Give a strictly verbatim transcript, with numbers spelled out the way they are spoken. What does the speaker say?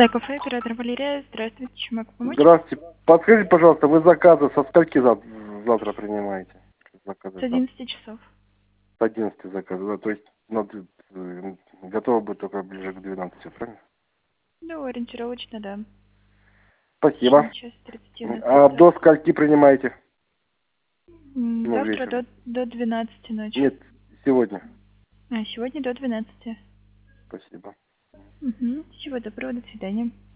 Да, кафе, оператор Валерия. Здравствуйте, чем могу помочь? Здравствуйте. Подскажите, пожалуйста, вы заказы со скольки зав- завтра принимаете? Заказы С завтра. одиннадцати часов. С одиннадцати заказы, да? То есть надо, э, готово будет только ближе к двенадцати, правильно? Ну, ориентировочно, да. В Спасибо. течение часа тридцати у нас А доставка. до скольки принимаете? М, Ну, Завтра вечером. до, до двенадцати ночи. Нет, сегодня. А сегодня до двенадцати. Спасибо. Угу. Всего доброго, до свидания.